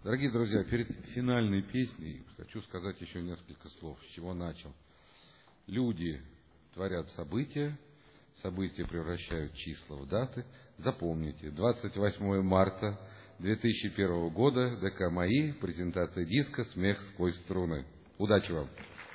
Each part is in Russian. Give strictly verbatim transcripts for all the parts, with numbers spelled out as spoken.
Дорогие друзья, перед финальной песней хочу сказать еще несколько слов, с чего начал. Люди творят события, события превращают числа в даты. Запомните, двадцать восьмое марта две тысячи первого года, ДК МАИ, презентация диска «Смех сквозь струны». Удачи вам!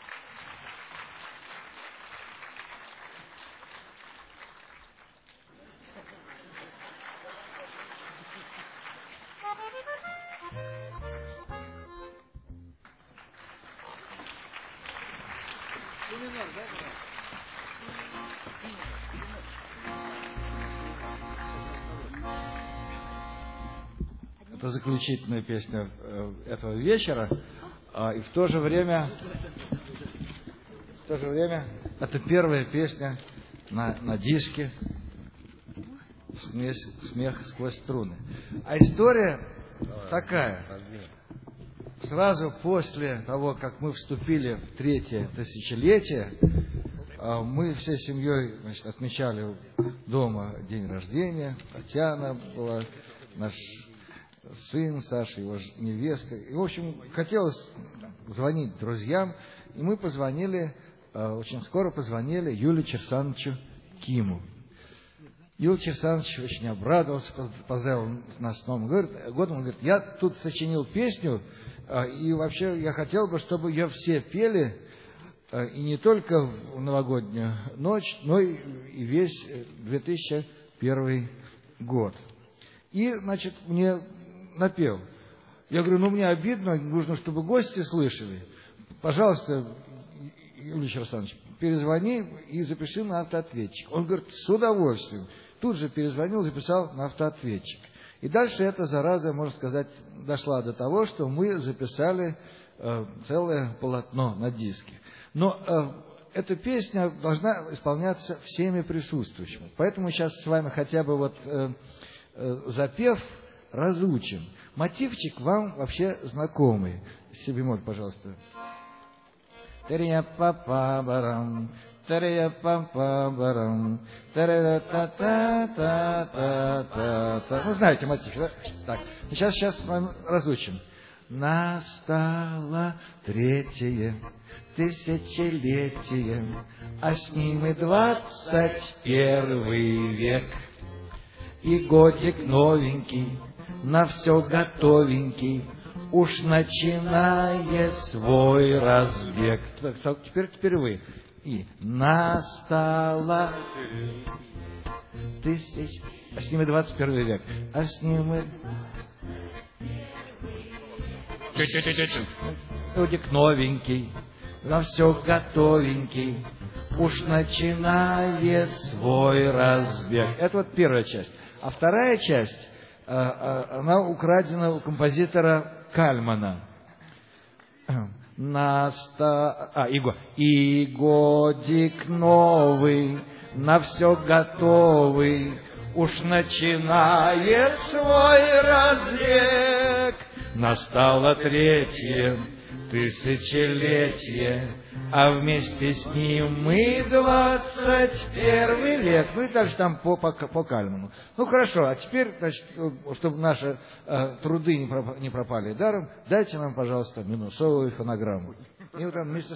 Это заключительная песня этого вечера, и в то же время, в то же время это первая песня на, на диске «Смесь, «Смех сквозь струны». А история такая. Сразу после того, как мы вступили в третье тысячелетие, мы всей семьей, значит, отмечали дома день рождения. Татьяна была, наш сын Саша, его невестка. И, в общем, хотелось звонить друзьям, и мы позвонили, очень скоро позвонили Юлию Черсановичу Киму. Юлий Черсанович очень обрадовался, поздравил нас с Новым годом. Он говорит: я тут сочинил песню, и вообще я хотел бы, чтобы ее все пели, и не только в новогоднюю ночь, но и весь две тысячи первый год. И, значит, мне напел. Я говорю: ну, мне обидно, нужно, чтобы гости слышали. Пожалуйста, Юлий Черсанович, перезвони и запиши на автоответчик. Он говорит: с удовольствием. Тут же перезвонил, записал на автоответчик. И дальше эта зараза, можно сказать, дошла до того, что мы записали э, целое полотно на диске. Но э, эта песня должна исполняться всеми присутствующими. Поэтому сейчас с вами хотя бы вот э, э, запев разучим. Мотивчик вам вообще знакомый. Си бемоль, пожалуйста. Тария-па-па-барам, тария-па-па-барам, тария-та-та-та-та-та. Ну, знаете мотив, да? Так, сейчас, сейчас с вами разучим. Настало третье тысячелетие, а с ним и двадцать первый век. И годик новенький, на все готовенький, уж начинает свой разбег. Теперь, теперь вы. И настало тысяч, а с ним и двадцать первый век, а с ним и годик новенький, на все готовенький, уж начинает свой разбег. Это вот первая часть. А вторая часть, она украдена у композитора Кальмана. Наста... А, и, го... и годик новый, на все готовый, уж начинает свой разбег. Настало третье тысячелетие, а вместе с ним мы двадцать первый век. Ну и также там по, по, по Кальману. Ну хорошо, а теперь, значит, чтобы наши э, труды не пропали даром, дайте нам, пожалуйста, минусовую фонограмму. И вот там вместе